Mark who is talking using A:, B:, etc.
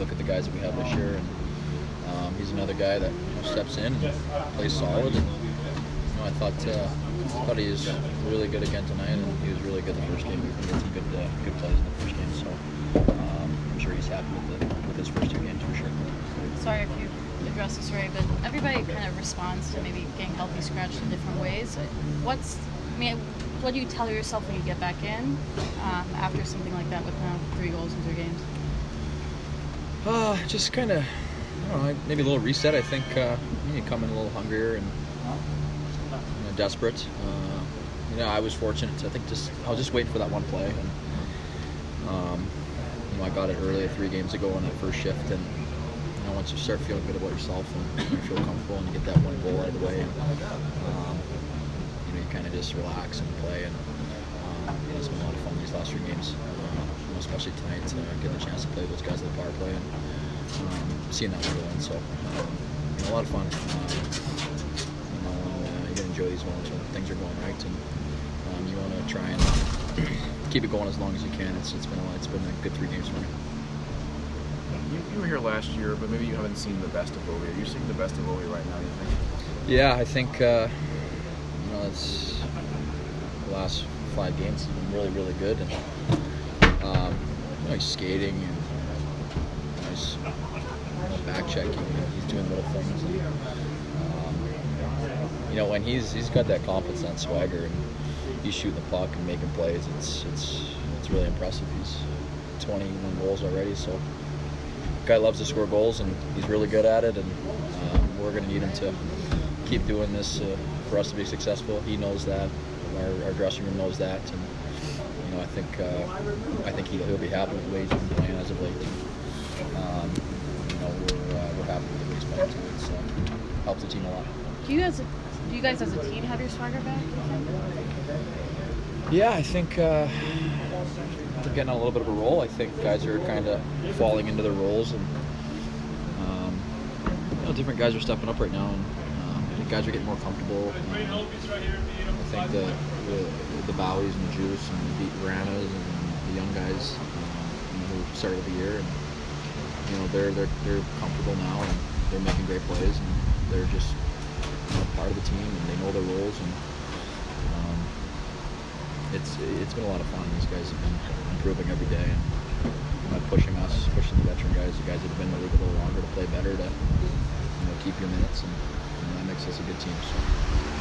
A: look at the guys that we have this year, and he's another guy that steps in and plays solid. And I thought he was really good again tonight, and he was really good the first game. He had some good plays in the first game, so I'm sure he's happy with his first 2 games for sure.
B: Sorry if you addressed this already, but everybody kind of responds to maybe getting healthy scratched in different ways. What do you tell yourself when you get back in after something like that with 3 goals in 3 games?
A: Just kind of, I don't know, maybe a little reset. I think you come in a little hungrier and desperate. I was fortunate to, I was just waiting for that one play, and I got it early 3 games ago on that first shift, and once you start feeling good about yourself and you feel comfortable and you get that one goal out of the way, and you kind of just relax and play, and it's been a lot of fun these last 3 games, especially tonight, getting a chance to play those guys at the power play and seeing that one go in. So a lot of fun. You can enjoy these moments when things are going right, and you want to try and keep it going as long as you can. It's been a good 3 games for me.
C: You were here last year, but maybe you haven't seen the best of Ovi. Are you seeing the best of Ovi right now, you think?
A: Yeah, I think it's the last 5 games he's been really, really good, and he's skating and he's back checking. He's doing little things. And, when he's got that confidence, that swagger, and he's shooting the puck and making plays, it's really impressive. He's 21 goals already, so. Guy loves to score goals, and he's really good at it, and we're going to need him to keep doing this for us to be successful. He knows that. Our dressing room knows that, and I think he'll be happy with the way he's been playing as of late. We're happy with the way he's playing tonight, so helps the team a lot.
B: Do you guys as a team have your swagger back?
A: Yeah, I think we're getting on a little bit of a roll. I think guys are kind of falling into their roles, and different guys are stepping up right now, and I think guys are getting more comfortable. I think the Bowies and the Juice and the Ranas and the young guys who started the year, and they're comfortable now, and they're making great plays, and they're just part of the team, and they know their roles, and it's been a lot of fun. These guys have been improving every day, and pushing the veteran guys, the guys that have been in the league a little longer, to play better, to keep your minutes, and that makes us a good team. So.